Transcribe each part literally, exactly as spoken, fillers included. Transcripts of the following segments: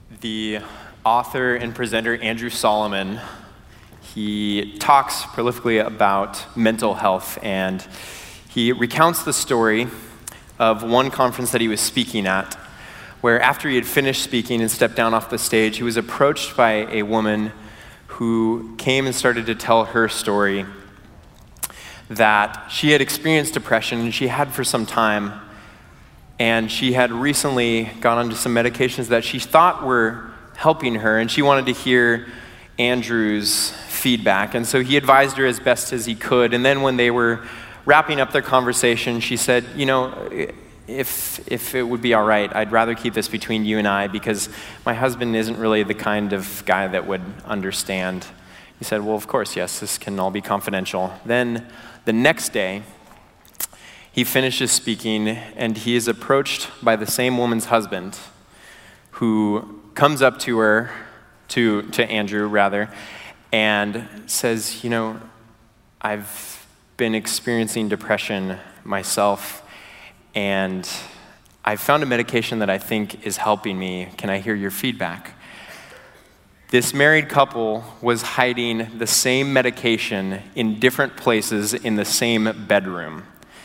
The author and presenter Andrew Solomon, he talks prolifically about mental health, and he recounts the story of one conference that he was speaking at, where after he had finished speaking and stepped down off the stage, he was approached by a woman who came and started to tell her story that she had experienced depression, and she had for some time, and she had recently gone onto some medications that she thought were helping her, and she wanted to hear Andrew's feedback. And so he advised her as best as he could. And then when they were wrapping up their conversation, she said, you know, if if it would be all right, I'd rather keep this between you and I, because my husband isn't really the kind of guy that would understand. He said, well, of course, yes, this can all be confidential. Then the next day, he finishes speaking, and he is approached by the same woman's husband, who comes up to her, to, to Andrew, rather, and says, you know, I've been experiencing depression myself, and I found a medication that I think is helping me. Can I hear your feedback? This married couple was hiding the same medication in different places in the same bedroom.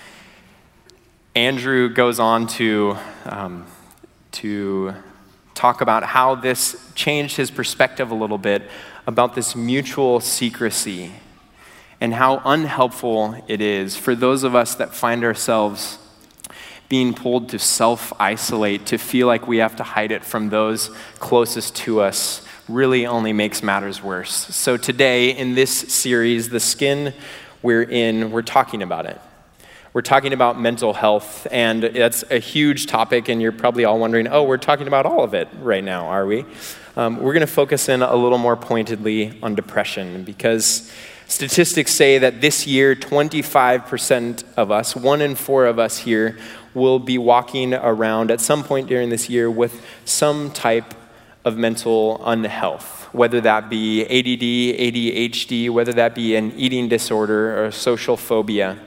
Andrew goes on to, um, to talk about how this changed his perspective a little bit about this mutual secrecy and how unhelpful it is for those of us that find ourselves being pulled to self-isolate, to feel like we have to hide it from those closest to us, really only makes matters worse. So today, in this series, The Skin We're In, we're talking about it. We're talking about mental health, and that's a huge topic, and you're probably all wondering, oh, we're talking about all of it right now, are we? Um, we're going to focus in a little more pointedly on depression, because statistics say that this year, twenty-five percent of us, one in four of us here, will be walking around at some point during this year with some type of mental unhealth, whether that be A D D, A D H D, whether that be an eating disorder or social phobia,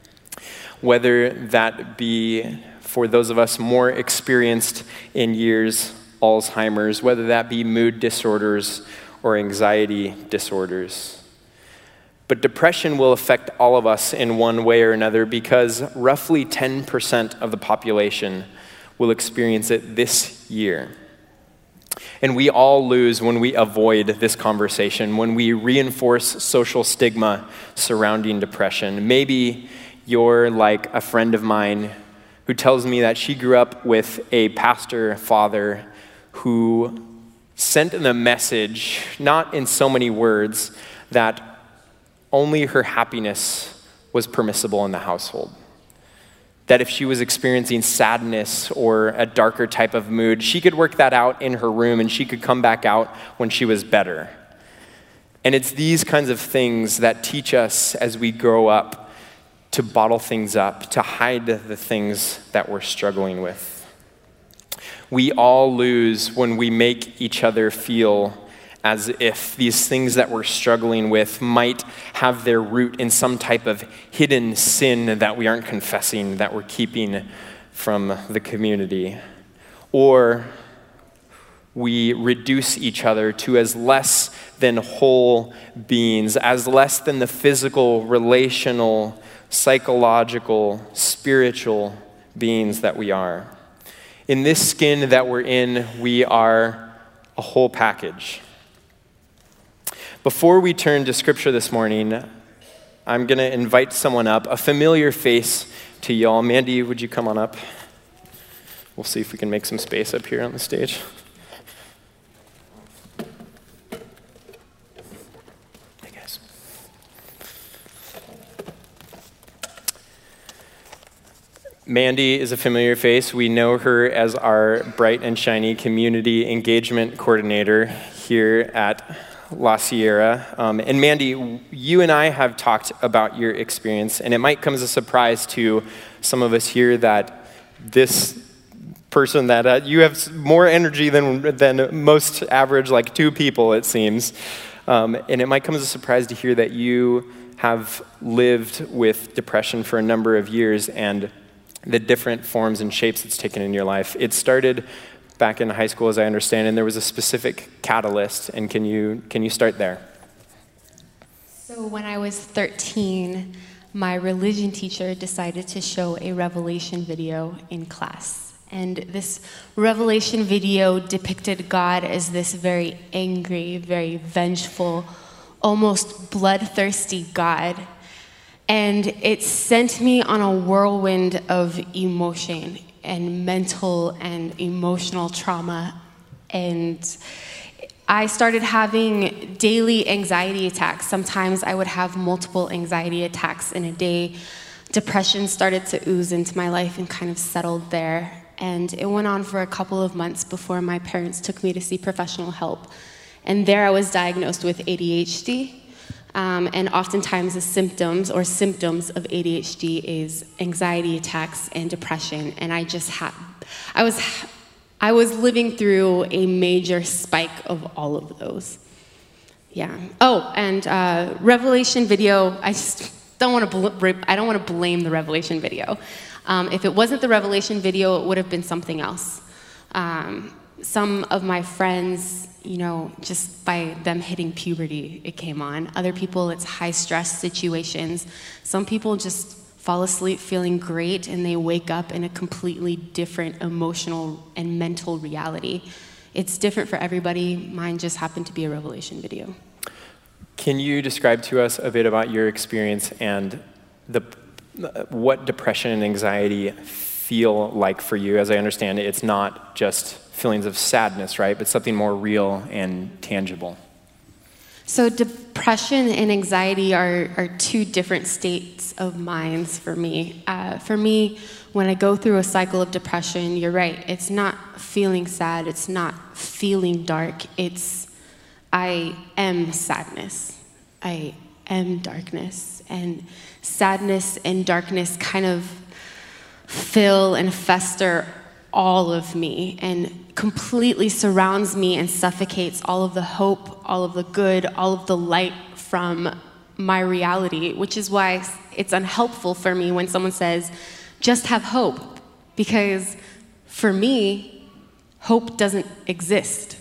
whether that be, for those of us more experienced in years, Alzheimer's, whether that be mood disorders or anxiety disorders. But depression will affect all of us in one way or another, because roughly ten percent of the population will experience it this year. And we all lose when we avoid this conversation, when we reinforce social stigma surrounding depression. Maybe you're like a friend of mine who tells me that she grew up with a pastor father who sent in a message, not in so many words, that only her happiness was permissible in the household. That if she was experiencing sadness or a darker type of mood, she could work that out in her room and she could come back out when she was better. And it's these kinds of things that teach us as we grow up to bottle things up, to hide the things that we're struggling with. We all lose when we make each other feel as if these things that we're struggling with might have their root in some type of hidden sin that we aren't confessing, that we're keeping from the community. Or we reduce each other to as less than whole beings, as less than the physical, relational, psychological, spiritual beings that we are. In this skin that we're in, we are a whole package. Before we turn to scripture this morning, I'm going to invite someone up, a familiar face to y'all. Mandy, would you come on up? We'll see if we can make some space up here on the stage. Hey, guys. Mandy is a familiar face. We know her as our bright and shiny community engagement coordinator here at La Sierra. Um, and Mandy, you and I have talked about your experience, and it might come as a surprise to some of us here that this person, that uh, you have more energy than than most average, like two people, it seems. Um, and it might come as a surprise to hear that you have lived with depression for a number of years and the different forms and shapes it's taken in your life. It started back in high school, as I understand, and there was a specific catalyst. And can you can you start there? So when I was thirteen, my religion teacher decided to show a Revelation video in class. And this Revelation video depicted God as this very angry, very vengeful, almost bloodthirsty God. And it sent me on a whirlwind of emotion and mental and emotional trauma. And I started having daily anxiety attacks. Sometimes I would have multiple anxiety attacks in a day. Depression started to ooze into my life and kind of settled there. And it went on for a couple of months before my parents took me to see professional help. And there I was diagnosed with A D H D. Um, and oftentimes the symptoms or symptoms of A D H D is anxiety attacks and depression. And I just had, I was, I was living through a major spike of all of those. Yeah. Oh, and uh, Revelation video, I just don't want to, bl- I don't want to blame the Revelation video. Um, if it wasn't the Revelation video, it would have been something else. Um, some of my friends, you know, just by them hitting puberty, it came on. Other people, it's high-stress situations. Some people just fall asleep feeling great, and they wake up in a completely different emotional and mental reality. It's different for everybody. Mine just happened to be a Revelation video. Can you describe to us a bit about your experience and the what depression and anxiety feel like for you? As I understand it, it's not just feelings of sadness, right? But something more real and tangible. So depression and anxiety are, are two different states of minds for me. Uh, for me, when I go through a cycle of depression, you're right, it's not feeling sad, it's not feeling dark, it's I am sadness. I am darkness. And sadness and darkness kind of fill and fester all of me and completely surrounds me and suffocates all of the hope, all of the good, all of the light from my reality, which is why it's unhelpful for me when someone says, just have hope, because for me, hope doesn't exist.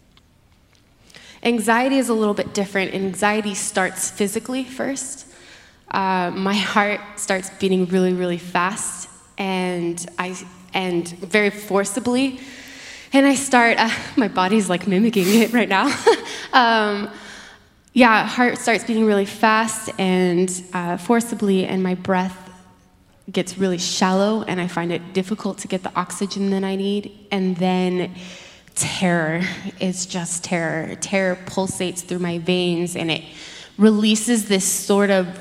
Anxiety is a little bit different. Anxiety starts physically first. Uh, my heart starts beating really, really fast, and I and very forcibly, and I start. Uh, my body's like mimicking it right now. um, yeah, heart starts beating really fast and uh, forcibly, and my breath gets really shallow, and I find it difficult to get the oxygen that I need, and then terror is just terror. Terror pulsates through my veins, and it releases this sort of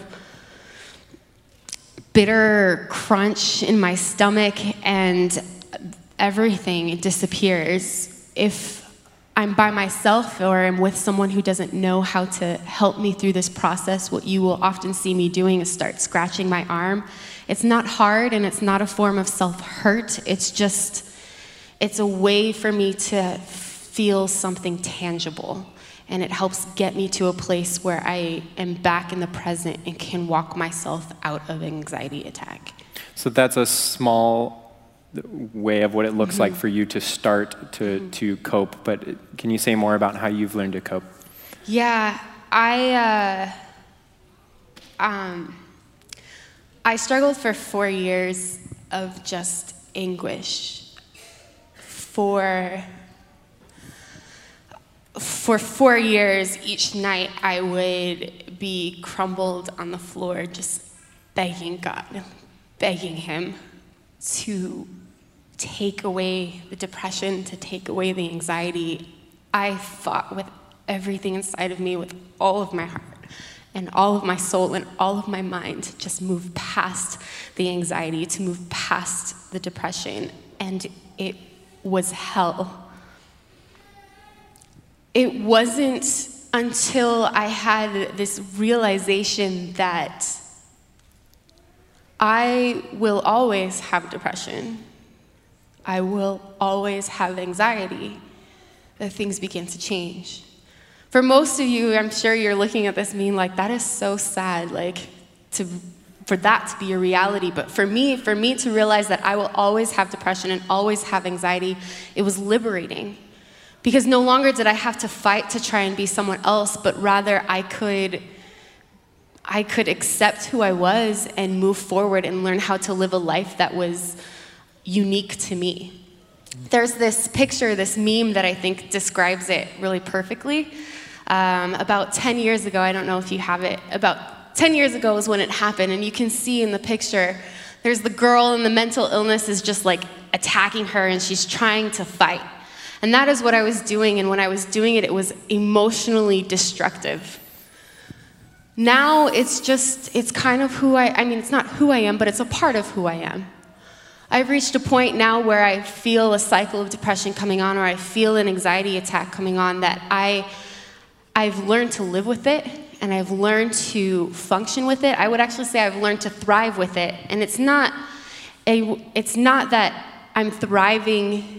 bitter crunch in my stomach, and everything disappears. If I'm by myself or I'm with someone who doesn't know how to help me through this process, what you will often see me doing is start scratching my arm. It's not hard, and it's not a form of self-hurt. It's just, it's a way for me to feel something tangible. And it helps get me to a place where I am back in the present and can walk myself out of an anxiety attack. So that's a small way of what it looks mm-hmm. like for you to start to, mm-hmm. to cope. But can you say more about how you've learned to cope? Yeah, I, uh, um, I struggled for four years of just anguish. For... For four years, each night I would be crumbled on the floor, just begging God, begging Him to take away the depression, to take away the anxiety. I fought with everything inside of me, with all of my heart and all of my soul and all of my mind, to just move past the anxiety, to move past the depression. And it was hell. It wasn't until I had this realization that I will always have depression, I will always have anxiety, that things began to change. For most of you, I'm sure you're looking at this being like, that is so sad, like, to for that to be a reality. But for me, for me to realize that I will always have depression and always have anxiety, it was liberating. Because no longer did I have to fight to try and be someone else, but rather I could, I could accept who I was and move forward and learn how to live a life that was unique to me. There's this picture, this meme that I think describes it really perfectly. Um, about ten years ago, I don't know if you have it, about ten years ago is when it happened, and you can see in the picture, there's the girl and the mental illness is just like attacking her and she's trying to fight. And that is what I was doing, and when I was doing it, it was emotionally destructive. Now it's just, it's kind of who I, I mean, it's not who I am, but it's a part of who I am. I've reached a point now where I feel a cycle of depression coming on, or I feel an anxiety attack coming on, that I, I've learned to live with it, and I've learned to function with it. I would actually say I've learned to thrive with it. And it's not, a, it's not that I'm thriving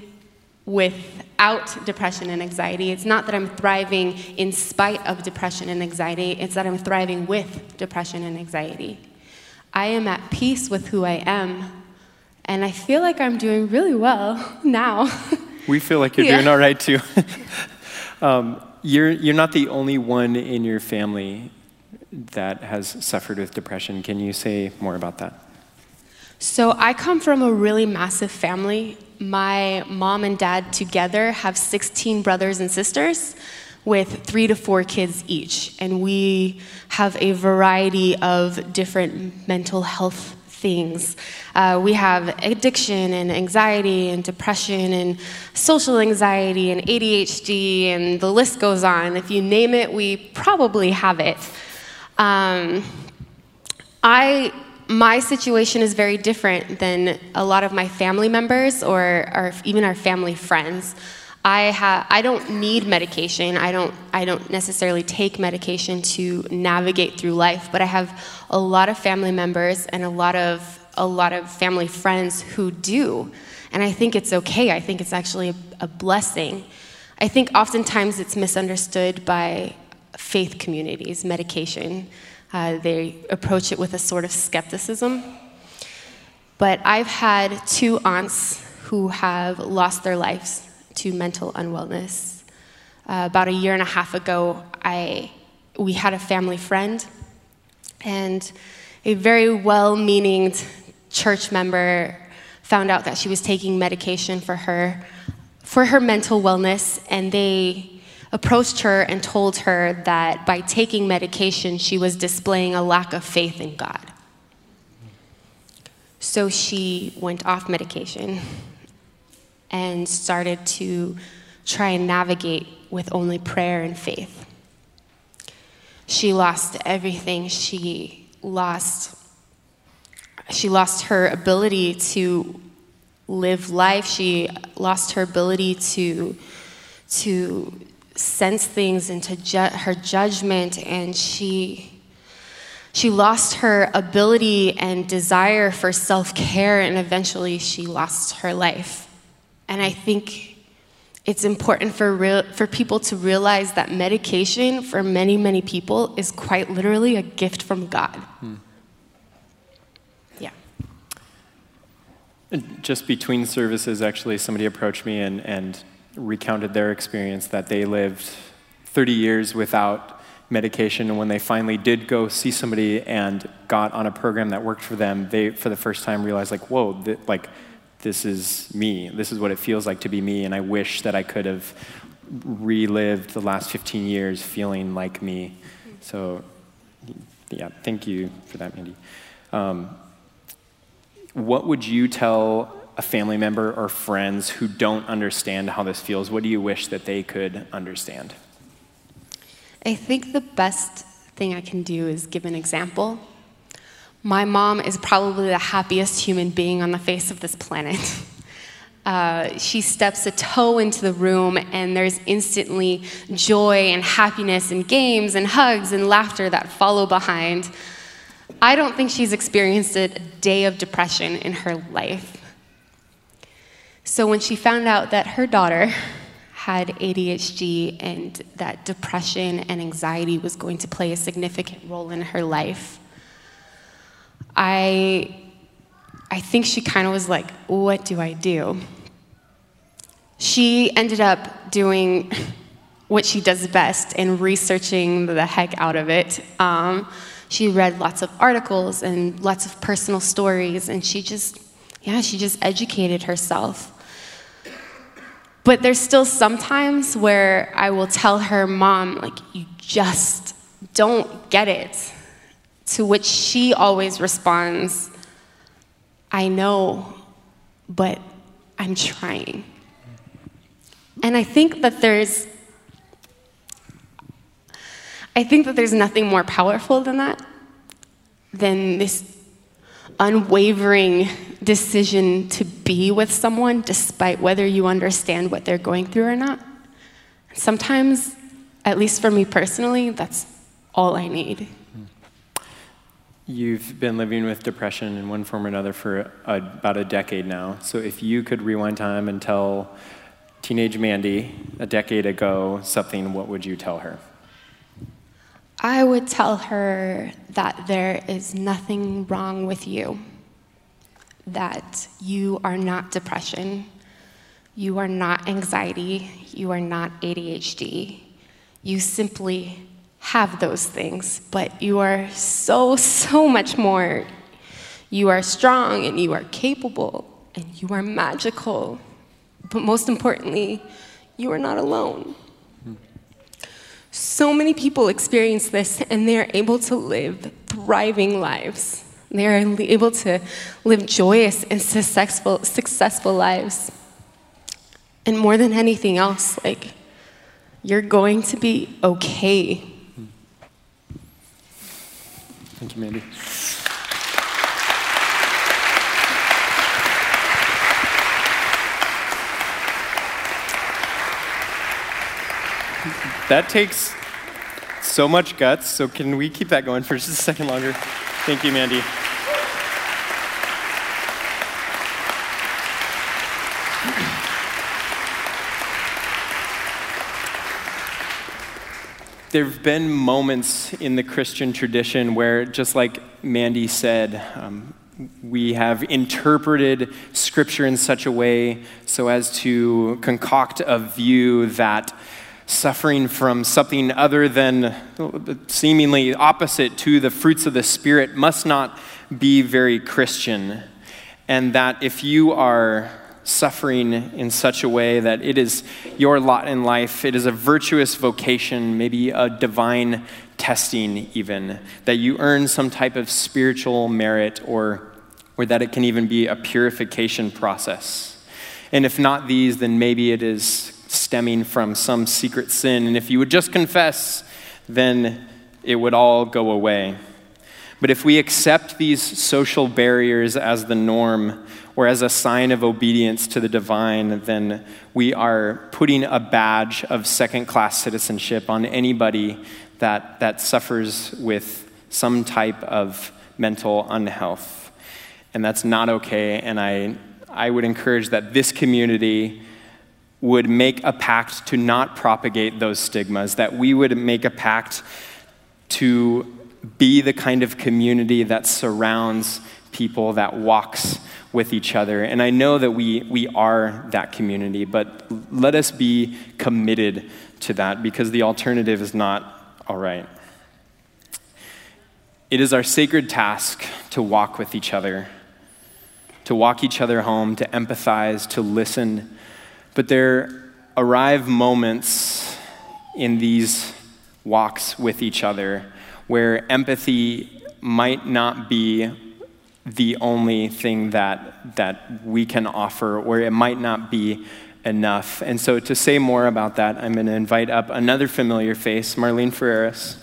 without depression and anxiety. It's not that I'm thriving in spite of depression and anxiety. It's that I'm thriving with depression and anxiety. I am at peace with who I am, and I feel like I'm doing really well now. We feel like you're yeah. doing all right too. um, you're, you're not the only one in your family that has suffered with depression. Can you say more about that? So I come from a really massive family. My mom and dad together have sixteen brothers and sisters with three to four kids each. And we have a variety of different mental health things. Uh, we have addiction and anxiety and depression and social anxiety and A D H D, and the list goes on. If you name it, we probably have it. Um, I... My situation is very different than a lot of my family members or our, even our family friends. I, ha- I don't need medication. I don't, I don't necessarily take medication to navigate through life, but I have a lot of family members and a lot of, a lot of family friends who do. And I think it's okay. I think it's actually a, a blessing. I think oftentimes it's misunderstood by faith communities, medication. Uh, they approach it with a sort of skepticism. But I've had two aunts who have lost their lives to mental unwellness. Uh, about a year and a half ago, I, we had a family friend, and a very well-meaning church member found out that she was taking medication for her, for her mental wellness, and they approached her and told her that by taking medication, she was displaying a lack of faith in God. So she went off medication and started to try and navigate with only prayer and faith. She lost everything. She lost, she lost her ability to live life. She lost her ability to, to sense things and to ju- her judgment, and she she lost her ability and desire for self-care, and eventually she lost her life. And I think it's important for real, for people to realize that medication for many, many people is quite literally a gift from God. Hmm. Yeah. Just between services, actually, somebody approached me and, and recounted their experience that they lived thirty years without medication, and when they finally did go see somebody and got on a program that worked for them, they, for the first time, realized, like, whoa, th- like, this is me. This is what it feels like to be me, and I wish that I could have relived the last fifteen years feeling like me. So, yeah, thank you for that, Mandy. Um, what would you tell a family member or friends who don't understand how this feels? What do you wish that they could understand? I think the best thing I can do is give an example. My mom is probably the happiest human being on the face of this planet. Uh, she steps a toe into the room and there's instantly joy and happiness and games and hugs and laughter that follow behind. I don't think she's experienced a day of depression in her life. So when she found out that her daughter had A D H D and that depression and anxiety was going to play a significant role in her life, I, I think she kind of was like, what do I do? She ended up doing what she does best and researching the heck out of it. Um, she read lots of articles and lots of personal stories, and she just, yeah, she just educated herself. But there's still some times where I will tell her, Mom, like, you just don't get it. To which she always responds, I know, but I'm trying. And I think that there's I think that there's nothing more powerful than that, than this unwavering decision to be with someone despite whether you understand what they're going through or not. Sometimes, at least for me personally, that's all I need. You've been living with depression in one form or another for a, about a decade now. So if you could rewind time and tell teenage Mandy a decade ago something, what would you tell her? I would tell her that there is nothing wrong with you, that you are not depression, you are not anxiety, you are not A D H D. You simply have those things, but you are so, so much more. You are strong and you are capable and you are magical. But most importantly, you are not alone. So many people experience this, and they're able to live thriving lives. They're able to live joyous and successful, successful lives. And more than anything else, like, you're going to be okay. Thank you, Mandy. That takes so much guts, so can we keep that going for just a second longer? Thank you, Mandy. There have been moments in the Christian tradition where, just like Mandy said, um, we have interpreted Scripture in such a way so as to concoct a view that suffering from something other than seemingly opposite to the fruits of the Spirit must not be very Christian. And that if you are suffering in such a way that it is your lot in life, it is a virtuous vocation, maybe a divine testing even, that you earn some type of spiritual merit, or, or that it can even be a purification process. And if not these, then maybe it is stemming from some secret sin. And if you would just confess, then it would all go away. But if we accept these social barriers as the norm or as a sign of obedience to the divine, then we are putting a badge of second-class citizenship on anybody that, that suffers with some type of mental unhealth. And that's not okay. And I, I would encourage that this community would make a pact to not propagate those stigmas, that we would make a pact to be the kind of community that surrounds people, that walks with each other. And I know that we, we are that community, but let us be committed to that, because the alternative is not all right. It is our sacred task to walk with each other, to walk each other home, to empathize, to listen. But there arrive moments in these walks with each other where empathy might not be the only thing that, that we can offer, or it might not be enough. And so to say more about that, I'm going to invite up another familiar face, Marlene Ferreras.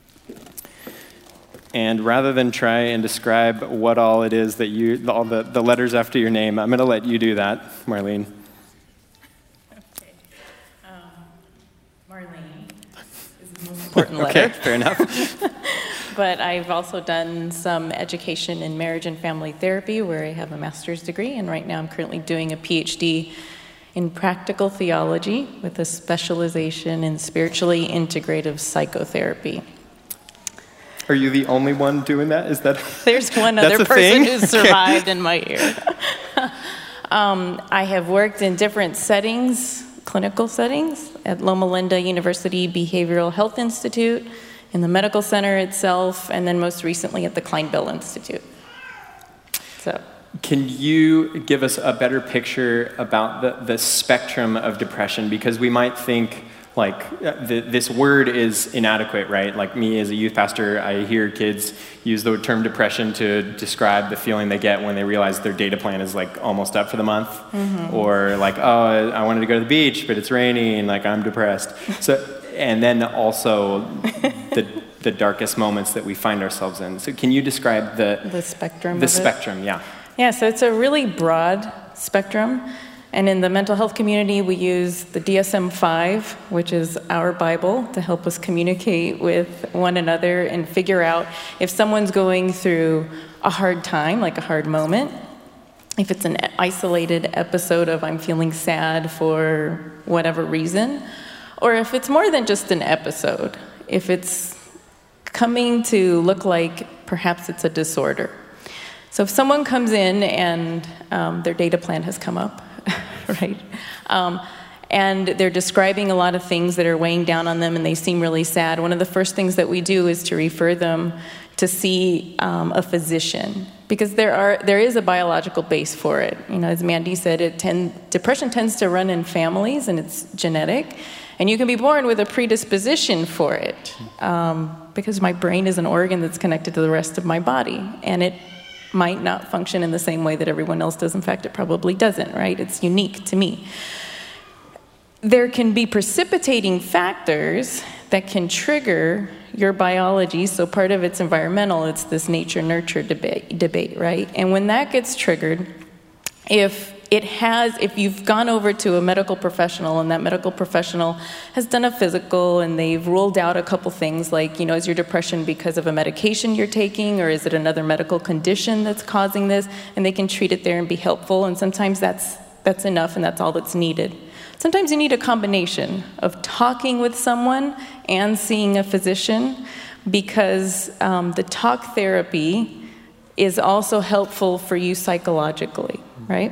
And rather than try and describe what all it is that you, all the, the letters after your name, I'm going to let you do that, Marlene. Okay. Um, Marlene is the most important letter. Okay, fair enough. But I've also done some education in marriage and family therapy, where I have a master's degree, and right now I'm currently doing a P H D in practical theology with a specialization in spiritually integrative psychotherapy. Are you the only one doing that? Is that There's one that's other a person thing? who survived in my ear. um, I have worked in different settings, clinical settings, at Loma Linda University Behavioral Health Institute, in the medical center itself, and then most recently at the Klein Bell Institute. So. Can you give us a better picture about the, the spectrum of depression? Because we might think, like, the, this word is inadequate, right? Like me as a youth pastor, I hear kids use the term depression to describe the feeling they get when they realize their data plan is like almost up for the month. Mm-hmm. Or like, oh, I wanted to go to the beach, but it's raining, like I'm depressed. So, and then also the the darkest moments that we find ourselves in. So can you describe the the spectrum? The of spectrum, it? yeah. Yeah, so it's a really broad spectrum. And in the mental health community, we use the D S M five, which is our Bible, to help us communicate with one another and figure out if someone's going through a hard time, like a hard moment, if it's an isolated episode of I'm feeling sad for whatever reason, or if it's more than just an episode, if it's coming to look like perhaps it's a disorder. So if someone comes in and um, their data plan has come up, right, um, and they're describing a lot of things that are weighing down on them and they seem really sad, one of the first things that we do is to refer them to see um, a physician, because there are there is a biological base for it. You know, as Mandy said, it tend, depression tends to run in families and it's genetic, and you can be born with a predisposition for it, um, because my brain is an organ that's connected to the rest of my body, and it might not function in the same way that everyone else does. In fact, it probably doesn't, right? It's unique to me. There can be precipitating factors that can trigger your biology. So part of it's environmental, it's this nature-nurture debate, debate, right? And when that gets triggered, if it has, if you've gone over to a medical professional and that medical professional has done a physical and they've ruled out a couple things like, you know, is your depression because of a medication you're taking, or is it another medical condition that's causing this? And they can treat it there and be helpful. And sometimes that's that's enough and that's all that's needed. Sometimes you need a combination of talking with someone and seeing a physician, because um, the talk therapy is also helpful for you psychologically, right?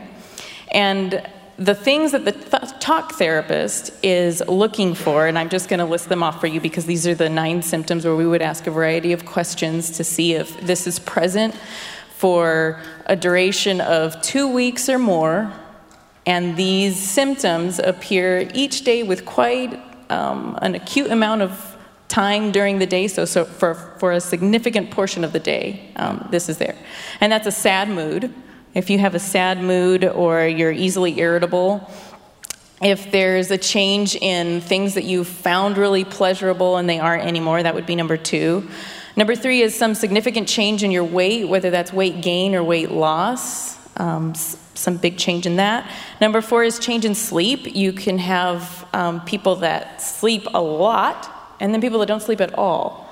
And the things that the th- talk therapist is looking for, and I'm just going to list them off for you because these are the nine symptoms where we would ask a variety of questions to see if this is present for a duration of two weeks or more, and these symptoms appear each day with quite um, an acute amount of time during the day, so, so for, for a significant portion of the day, um, this is there. And that's a sad mood. If you have a sad mood or you're easily irritable, if there's a change in things that you found really pleasurable and they aren't anymore, that would be number two. Number three is some significant change in your weight, whether that's weight gain or weight loss, um, s- some big change in that. Number four is change in sleep. You can have um, people that sleep a lot and then people that don't sleep at all.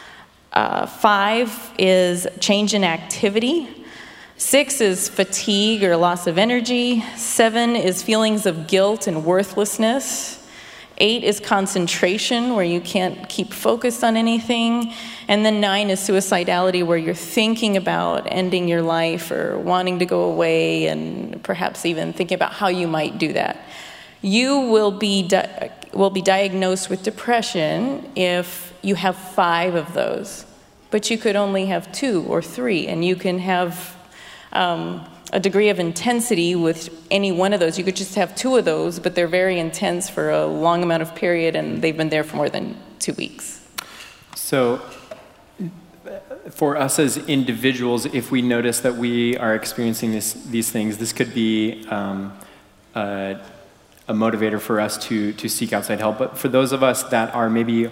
Uh, five is change in activity. Six is fatigue or loss of energy. Seven is feelings of guilt and worthlessness. Eight is concentration, where you can't keep focused on anything. And then nine is suicidality, where you're thinking about ending your life or wanting to go away and perhaps even thinking about how you might do that. You will be di- will be diagnosed with depression if you have five of those. But you could only have two or three, and you can have Um, a degree of intensity with any one of those. You could just have two of those, but they're very intense for a long amount of period, and they've been there for more than two weeks. So for us as individuals, if we notice that we are experiencing this, these things, this could be um, a, a motivator for us to, to seek outside help. But for those of us that are maybe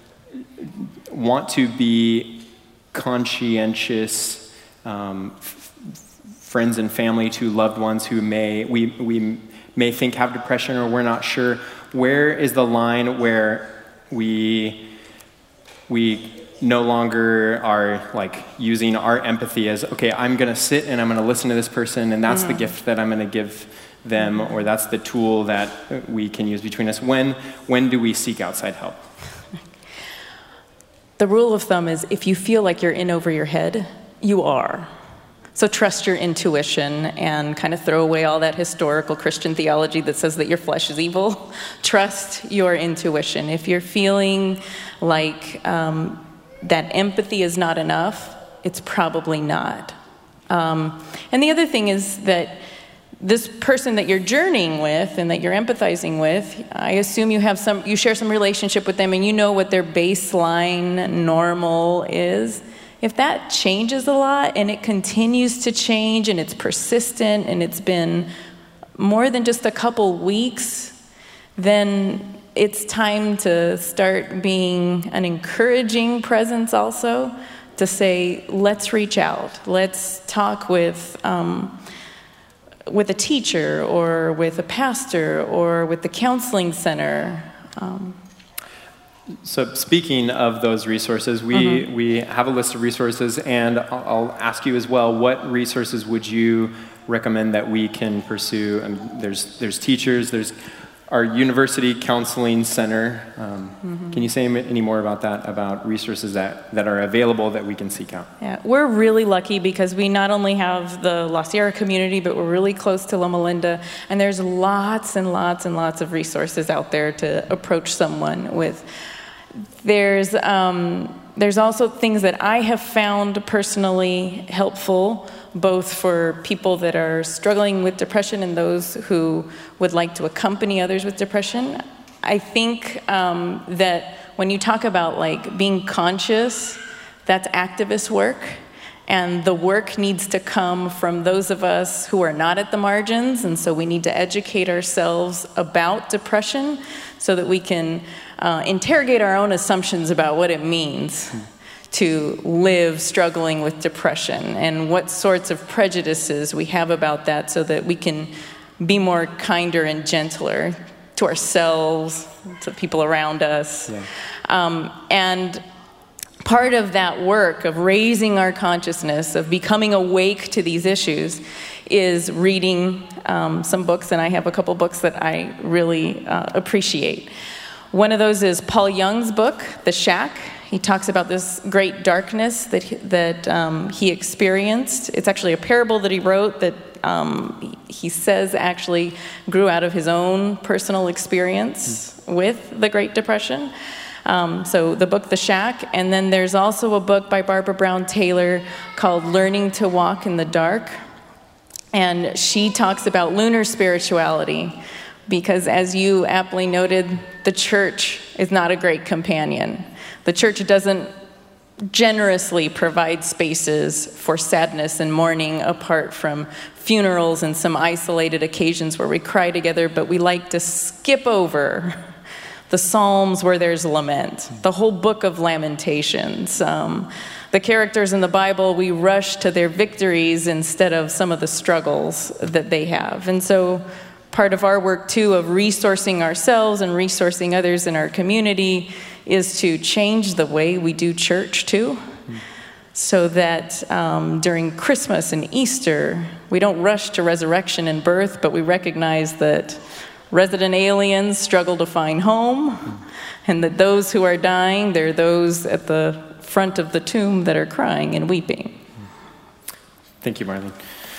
want to be conscientious um, friends and family to loved ones who may we we may think have depression, or we're not sure, where is the line where we we no longer are like using our empathy as, okay, I'm going to sit and I'm going to listen to this person, and that's mm. the gift that I'm going to give them, or that's the tool that we can use between us. When when do we seek outside help? the rule of thumb is if you feel like you're in over your head, you are. So trust your intuition and kind of throw away all that historical Christian theology that says that your flesh is evil. Trust your intuition. If you're feeling like um, that empathy is not enough, it's probably not. Um, and the other thing is that this person that you're journeying with and that you're empathizing with, I assume you have some, you share some relationship with them and you know what their baseline normal is. If that changes a lot and it continues to change and it's persistent and it's been more than just a couple weeks, then it's time to start being an encouraging presence also, to say, let's reach out, let's talk with um, with a teacher or with a pastor or with the counseling center. Um, So speaking of those resources, we, mm-hmm. we have a list of resources, and I'll, I'll ask you as well, what resources would you recommend that we can pursue? Um, there's, there's teachers, there's our university counseling center. Um, mm-hmm. Can you say any more about that, about resources that, that are available that we can seek out? Yeah, we're really lucky because we not only have the La Sierra community, but we're really close to Loma Linda, and there's lots and lots and lots of resources out there to approach someone with. There's um, there's also things that I have found personally helpful, both for people that are struggling with depression and those who would like to accompany others with depression. I think um, that when you talk about like being conscious, that's activist work. And the work needs to come from those of us who are not at the margins, and so we need to educate ourselves about depression so that we can uh, interrogate our own assumptions about what it means to live struggling with depression and what sorts of prejudices we have about that so that we can be more kinder and gentler to ourselves, to people around us. Yeah. Um, and part of that work of raising our consciousness, of becoming awake to these issues, is reading um, some books, and I have a couple books that I really uh, appreciate. One of those is Paul Young's book, The Shack. He talks about this great darkness that he, that um, he experienced. It's actually a parable that he wrote that um, he says actually grew out of his own personal experience mm. with the Great Depression. Um, so the book, The Shack, and then there's also a book by Barbara Brown Taylor called Learning to Walk in the Dark. And she talks about lunar spirituality because, as you aptly noted, the church is not a great companion. The church doesn't generously provide spaces for sadness and mourning apart from funerals and some isolated occasions where we cry together, but we like to skip over the Psalms where there's lament, the whole book of Lamentations. Um, the characters in the Bible, we rush to their victories instead of some of the struggles that they have. And so part of our work, too, of resourcing ourselves and resourcing others in our community is to change the way we do church, too, mm. so that um, during Christmas and Easter, we don't rush to resurrection and birth, but we recognize that resident aliens struggle to find home, mm. and that those who are dying, they're those at the front of the tomb that are crying and weeping. Thank you, Marlene.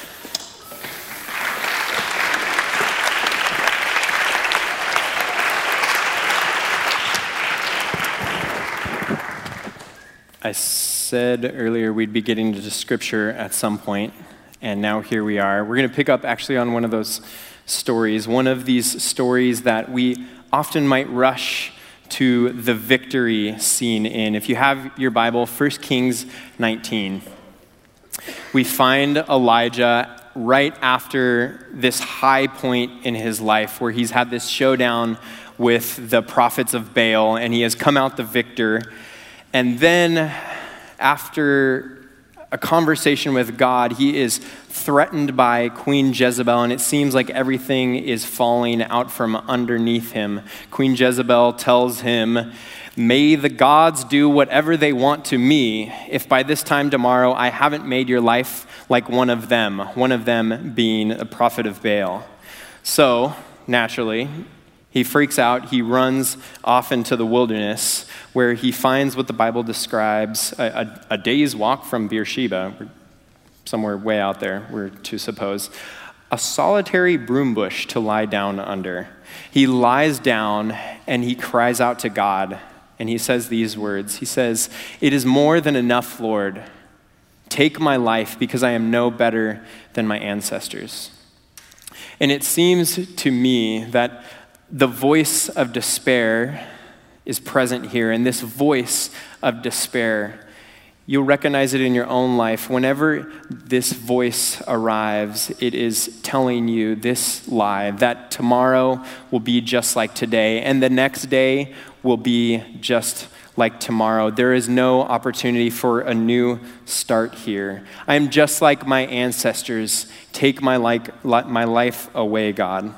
I said earlier we'd be getting to scripture at some point, and now here we are. We're going to pick up actually on one of those stories, one of these stories that we often might rush to the victory scene in. If you have your Bible, First Kings nineteen, we find Elijah right after this high point in his life where he's had this showdown with the prophets of Baal, and he has come out the victor. And then after a conversation with God, he is threatened by Queen Jezebel, and it seems like everything is falling out from underneath him. Queen Jezebel tells him, "May the gods do whatever they want to me if by this time tomorrow I haven't made your life like one of them," one of them being a prophet of Baal. So, naturally, He freaks out. He runs off into the wilderness where he finds what the Bible describes a, a, a day's walk from Beersheba, somewhere way out there, we're to suppose, a solitary broom bush to lie down under. He lies down and he cries out to God, and he says these words. He says, "It is more than enough, Lord. Take my life because I am no better than my ancestors." And it seems to me that the voice of despair is present here, and this voice of despair, you'll recognize it in your own life. Whenever this voice arrives, it is telling you this lie, that tomorrow will be just like today, and the next day will be just like tomorrow. There is no opportunity for a new start here. I am just like my ancestors. Take my, like, my life away, God.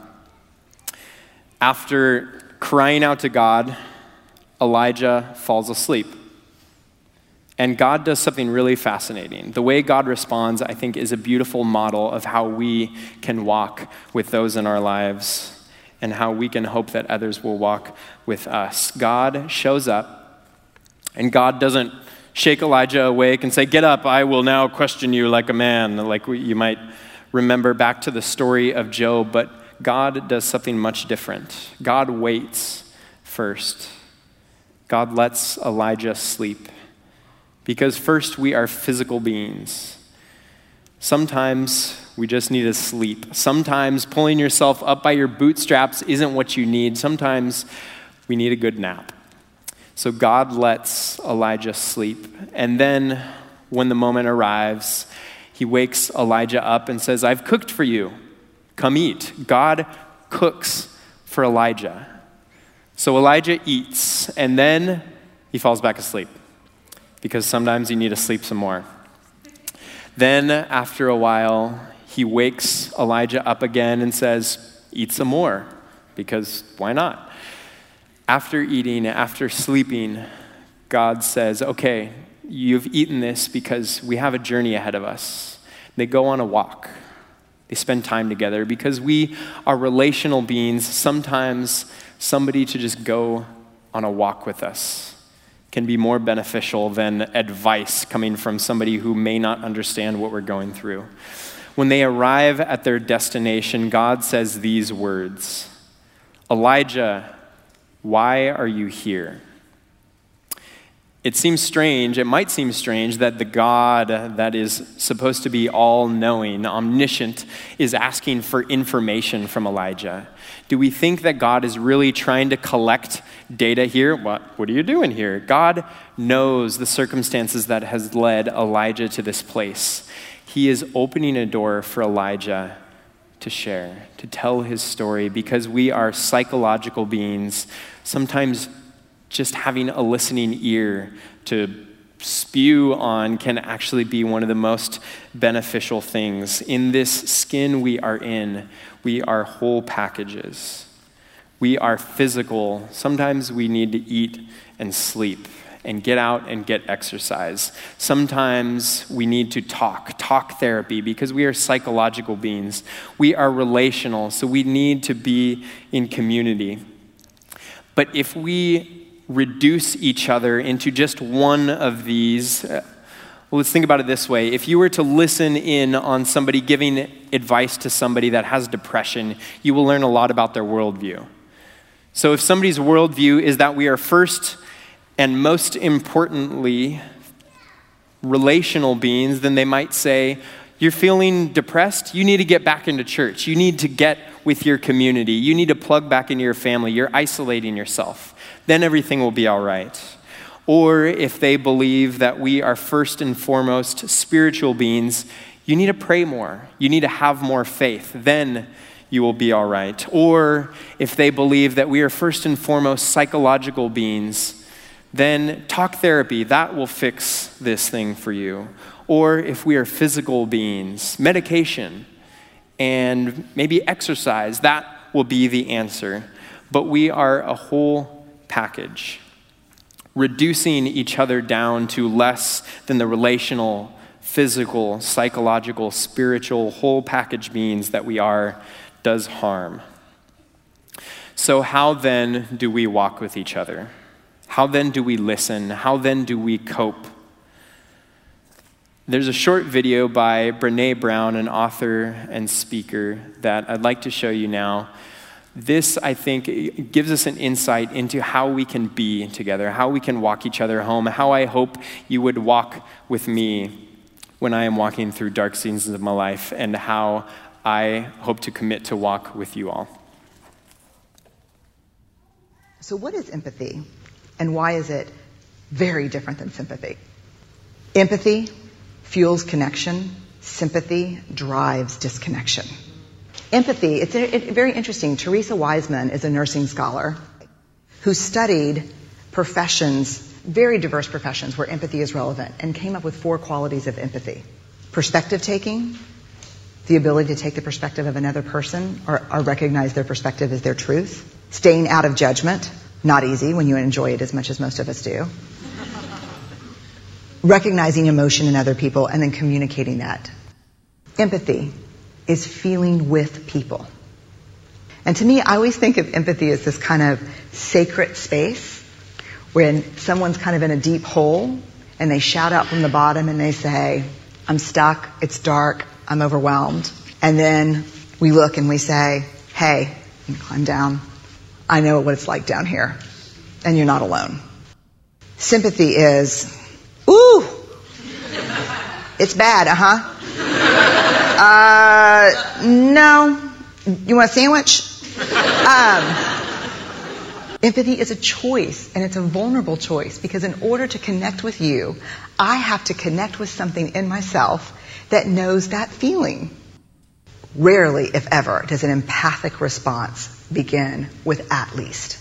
After crying out to God, Elijah falls asleep. And God does something really fascinating. The way God responds, I think, is a beautiful model of how we can walk with those in our lives and how we can hope that others will walk with us. God shows up, and God doesn't shake Elijah awake and say, "Get up, I will now question you like a man," like you might remember back to the story of Job, but God does something much different. God waits first. God lets Elijah sleep. Because first, we are physical beings. Sometimes we just need to sleep. Sometimes pulling yourself up by your bootstraps isn't what you need. Sometimes we need a good nap. So God lets Elijah sleep. And then when the moment arrives, he wakes Elijah up and says, "I've cooked for you. Come eat." God cooks for Elijah. So Elijah eats, and then he falls back asleep, because sometimes you need to sleep some more. Then, after a while, he wakes Elijah up again and says, "Eat some more," because why not? After eating, after sleeping, God says, "Okay, you've eaten this because we have a journey ahead of us." They go on a walk. They spend time together because we are relational beings. Sometimes somebody to just go on a walk with us can be more beneficial than advice coming from somebody who may not understand what we're going through. When they arrive at their destination, God says these words, "Elijah, why are you here?" It seems strange, it might seem strange that the God that is supposed to be all-knowing, omniscient, is asking for information from Elijah. Do we think that God is really trying to collect data here? What, what are you doing here? God knows the circumstances that has led Elijah to this place. He is opening a door for Elijah to share, to tell his story, because we are psychological beings. Sometimes just having a listening ear to spew on can actually be one of the most beneficial things. In this skin we are in, we are whole packages. We are physical. Sometimes we need to eat and sleep and get out and get exercise. Sometimes we need to talk, talk therapy, because we are psychological beings. We are relational, so we need to be in community. But if we reduce each other into just one of these, uh, well, let's think about it this way. If you were to listen in on somebody giving advice to somebody that has depression, you will learn a lot about their worldview. So if somebody's worldview is that we are first and most importantly relational beings, then they might say, "You're feeling depressed? You need to get back into church. You need to get with your community. You need to plug back into your family. You're isolating yourself. Then everything will be all right." Or if they believe that we are first and foremost spiritual beings, you need to pray more. You need to have more faith. Then you will be all right. Or if they believe that we are first and foremost psychological beings, then talk therapy, that will fix this thing for you. Or if we are physical beings, medication and maybe exercise, that will be the answer. But we are a whole package. Reducing each other down to less than the relational, physical, psychological, spiritual, whole package beings that we are does harm. So how then do we walk with each other? How then do we listen? How then do we cope? There's a short video by Brené Brown, an author and speaker, that I'd like to show you now. This, I think, gives us an insight into how we can be together, how we can walk each other home, how I hope you would walk with me when I am walking through dark seasons of my life, and how I hope to commit to walk with you all. So what is empathy, and why is it very different than sympathy? Empathy fuels connection. Sympathy drives disconnection. Empathy, it's a, it, very interesting. Teresa Wiseman is a nursing scholar who studied professions, very diverse professions where empathy is relevant, and came up with four qualities of empathy. Perspective taking, the ability to take the perspective of another person or, or recognize their perspective as their truth. Staying out of judgment, not easy when you enjoy it as much as most of us do. Recognizing emotion in other people and then communicating that. Empathy is feeling with people. And to me, I always think of empathy as this kind of sacred space when someone's kind of in a deep hole and they shout out from the bottom and they say, I'm stuck, it's dark, I'm overwhelmed. And then we look and we say, hey, you climb down. I know what it's like down here. And you're not alone. Sympathy is, ooh, it's bad, uh-huh. Uh, no. You want a sandwich? Um, empathy is a choice, and it's a vulnerable choice, because in order to connect with you, I have to connect with something in myself that knows that feeling. Rarely, if ever, does an empathic response begin with at least.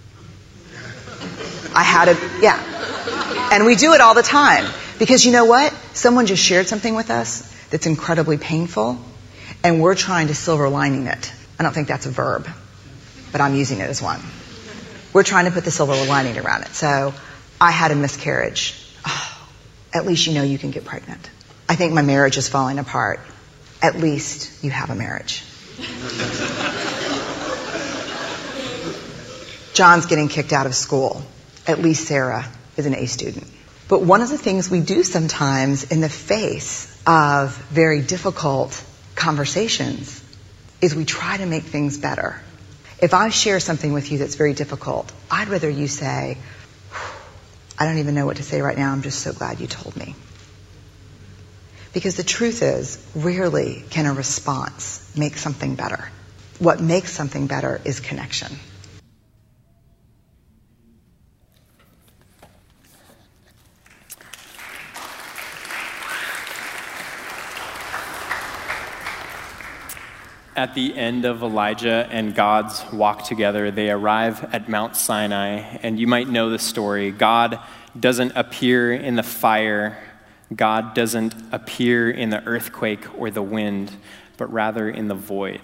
I had a, yeah. And we do it all the time. Because you know what? Someone just shared something with us that's incredibly painful, and we're trying to silver lining it. I don't think that's a verb, but I'm using it as one. We're trying to put the silver lining around it. So, I had a miscarriage. Oh, at least you know you can get pregnant. I think my marriage is falling apart. At least you have a marriage. John's getting kicked out of school. At least Sarah is an A student. But one of the things we do sometimes in the face of very difficult conversations is we try to make things better. If I share something with you that's very difficult, I'd rather you say, I don't even know what to say right now, I'm just so glad you told me. Because the truth is, rarely can a response make something better. What makes something better is connection. At the end of Elijah and God's walk together, they arrive at Mount Sinai, and you might know the story. God doesn't appear in the fire. God doesn't appear in the earthquake or the wind, but rather in the void.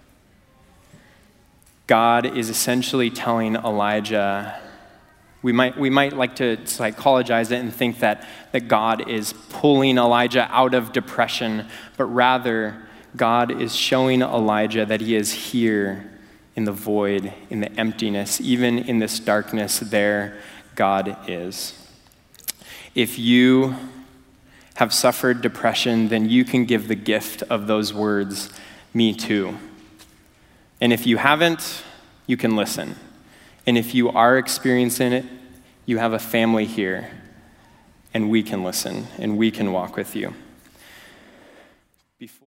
God is essentially telling Elijah, we might we might like to psychologize it and think that, that God is pulling Elijah out of depression, but rather God is showing Elijah that he is here in the void, in the emptiness, even in this darkness, there God is. If you have suffered depression, then you can give the gift of those words, me too. And if you haven't, you can listen. And if you are experiencing it, you have a family here, and we can listen, and we can walk with you. Before